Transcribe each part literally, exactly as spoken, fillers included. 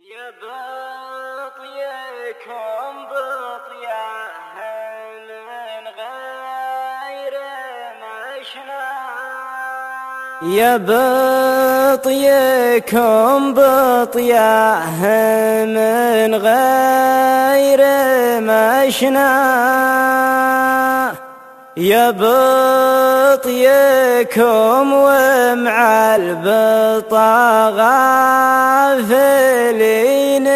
يا بطيكم بطياه من غير مشنا يا بطيكم بطياه من غير مشنا يا بطيكم ومع البطا غافلين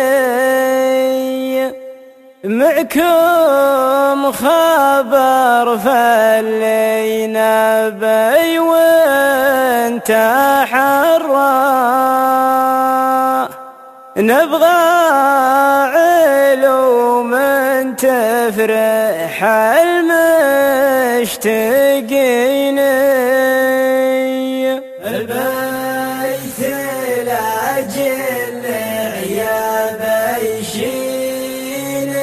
معكم خبر فلينا بي وانت حرا نبغى علوم تفرح المشتاقين البيت لاجل عياب يشيل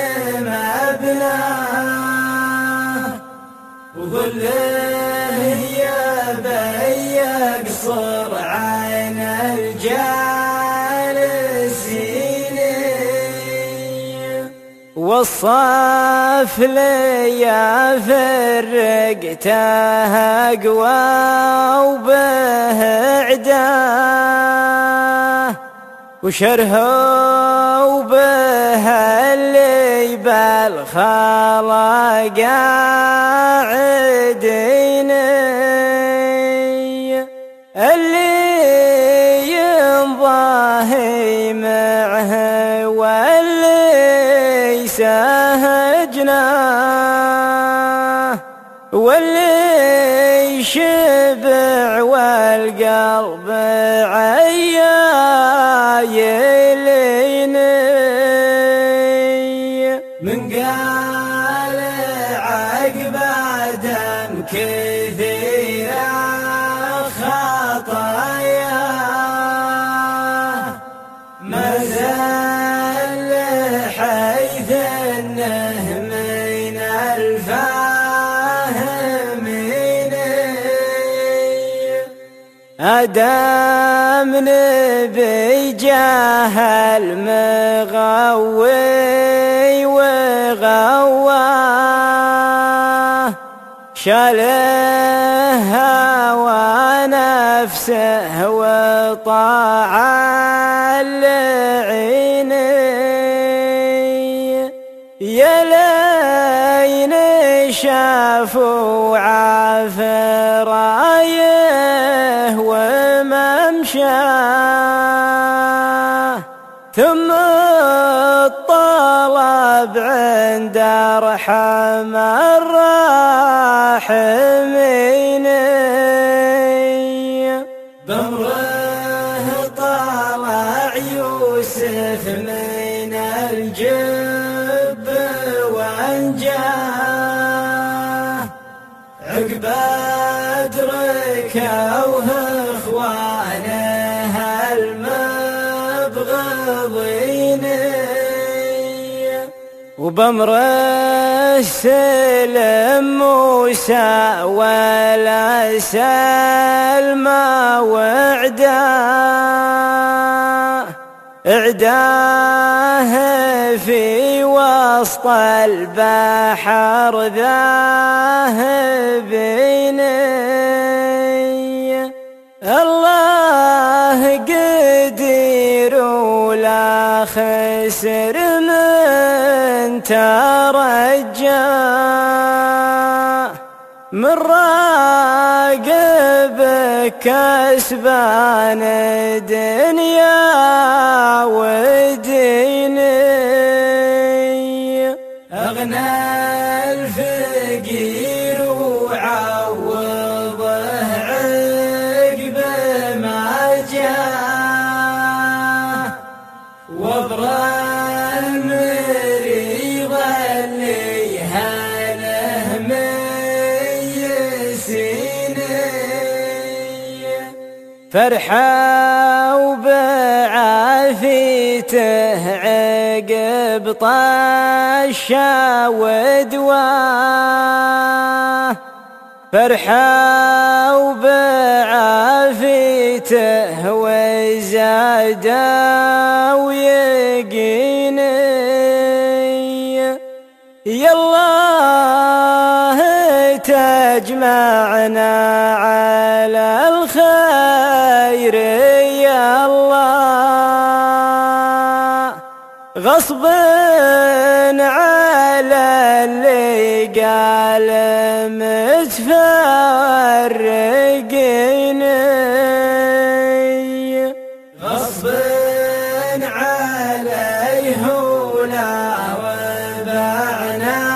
مبناه وقل له يا بي يقصر عين الجالسين والصف لي فرقته اقوى وبه عداه وشرها وبه اللي بالخلا قاعدين اللي ينضاهي معه واللي سهجناه واللي شبع والقلب عيايلين من قال عقب دم كثير خطايا ما زال حيث انه من الفاهمين ادم نبي جاهل مغوي وغواه شالها ونفسه وطاع العين يا لين شافوا عفرايه وممشاه ثم الطلب عند ارحم الراحمين بمره طلع يوسف من الجب وانجاه عقب ادركوه اخوانه المبغضين وبمره سلم موسى ولا سلمى وعداه اعداه في وسط البحر ذاهبين الله قدير ولا خسر من ترجاه من راقبك كسبان دنيا ودين أغنى الفقير وعوضه عقب ما جاه وابرى المريض اللي هاله ميسين فرحة وبعافيته عقب طشة ودواه فرحة وبعافيته وزاده ويه يقيني يا الله تجمعنا على الخير يا الله غصب على اللي قال متفرقيني غصب عليه ولا ربعنا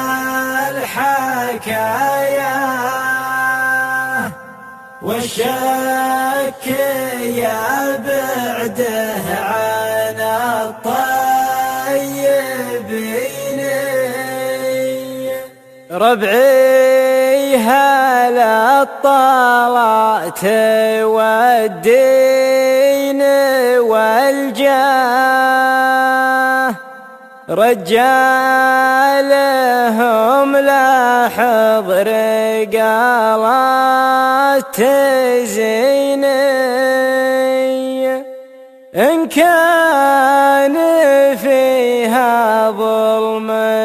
الحكايا والشك يا بعده عن الطيبين ربعي هلا الطلعت والدين والجاه رجالهم لاحظ رقالات تزيني إن كان فيها ظلم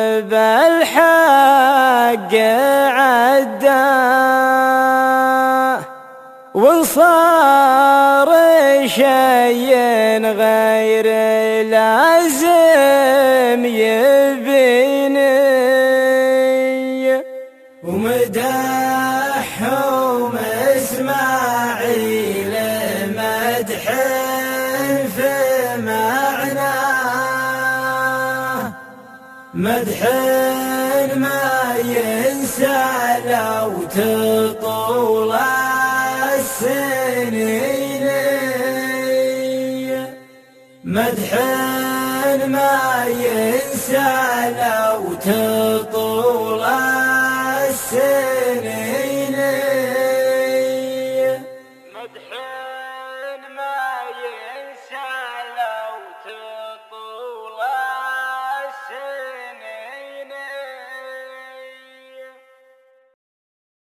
بالحق عداه وإن صار شيء غير لازم يبيني ومدحهم إسماعيل مدح في معناه مدح ما ينسى لو تطول السنين مدح ما ينسى لو تطول السنين مدح